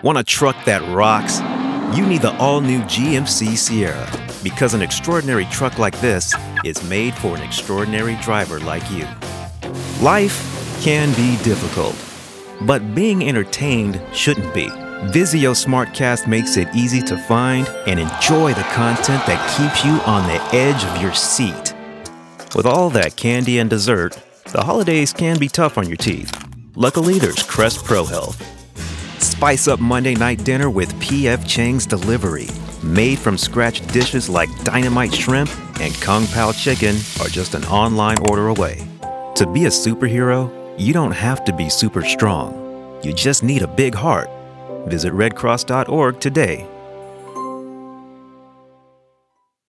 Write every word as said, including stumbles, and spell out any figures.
Want a truck that rocks? You need the all-new G M C Sierra, because an extraordinary truck like this is made for an extraordinary driver like you. Life can be difficult, but being entertained shouldn't be. Vizio SmartCast makes it easy to find and enjoy the content that keeps you on the edge of your seat. With all that candy and dessert, the holidays can be tough on your teeth. Luckily, there's Crest Pro Health. Spice up Monday night dinner with P F Chang's Delivery. Made from scratch dishes like dynamite shrimp and Kung Pao chicken are just an online order away. To be a superhero, you don't have to be super strong. You just need a big heart. Visit red cross dot org today